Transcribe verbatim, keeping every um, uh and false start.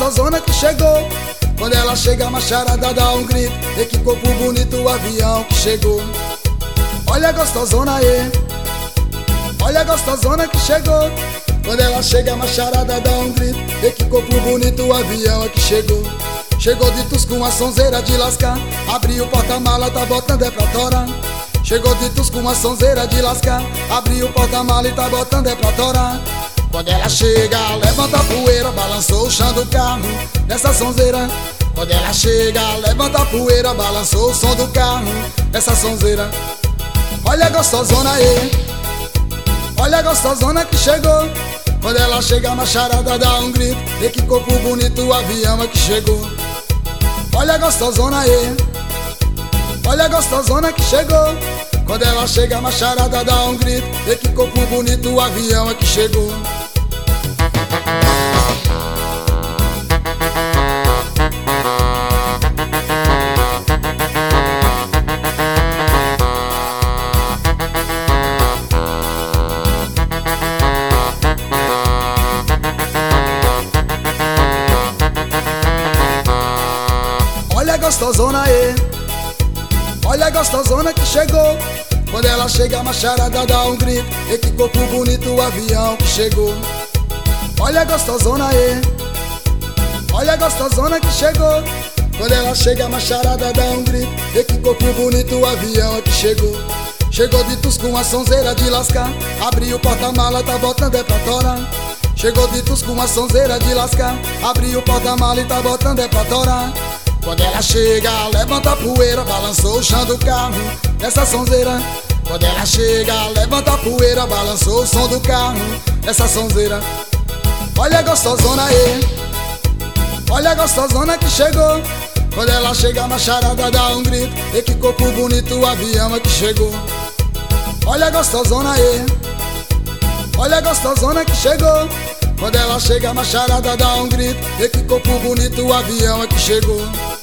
gostosona que chegou. Quando ela chega a macharada dá um grito. E que corpo bonito o avião que chegou. Olha a gostosona aí, olha a gostosona que chegou. Quando ela chega a macharada dá um grito. E que corpo bonito o avião é que chegou. Chegou de tus com a sonzeira de lascar. Abriu o porta-mala, tá botando é pra torar. Chegou de tus com a sonzeira de lascar. Abriu o porta-mala e tá botando é pra torar. Quando ela chega, levanta a poeira, balançou o chão do carro nessa sonzeira. Quando ela chega, levanta a poeira, balançou o som do carro nessa sonzeira. Olha a gostosona aí, olha a gostosona que chegou. Quando ela chega a macharada dá um grito. E que corpo bonito o avião é que chegou. Olha a gostosona aí, olha a gostosona que chegou. Quando ela chega a macharada dá um grito. E que corpo bonito o avião é que chegou. Olha a gostosona aí, olha a gostosona que chegou. Quando ela chega a macharada dá um grito. E que corpo bonito o avião que chegou. Olha a gostosona aí, olha a gostosona que chegou. Quando ela chega a macharada dá um grito. E que corpo bonito o avião é que chegou. Chegou de tus com a sonzeira de lascar. Abriu o porta-mala, tá botando é pra torar. Chegou de tus com a sonzeira de lascar. Abriu o porta-mala e tá botando é pra torar. Quando ela chega, levanta a poeira, balançou o chão do carro nessa sonzeira. Quando ela chega, levanta a poeira, balançou o som do carro nessa sonzeira. Olha a gostosona aí, olha a gostosona que chegou. Quando ela chega a macharada dá um grito. E que corpo bonito o avião é que chegou. Olha a gostosona aí, olha a gostosona que chegou. Quando ela chega a macharada dá um grito. E que corpo bonito o avião é que chegou.